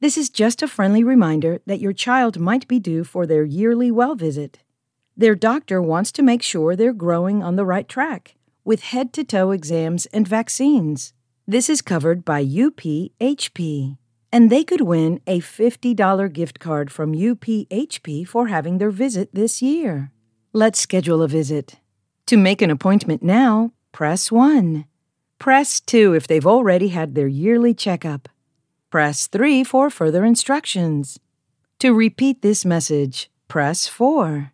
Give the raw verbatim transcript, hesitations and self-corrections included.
This is just a friendly reminder that your child might be due for their yearly well visit. Their doctor wants to make sure they're growing on the right track with head-to-toe exams and vaccines. This is covered by U P H P, and they could win a fifty dollars gift card from U P H P for having their visit this year. Let's schedule a visit. To make an appointment now, press one. Press two if they've already had their yearly checkup. Press three for further instructions. To repeat this message, press four.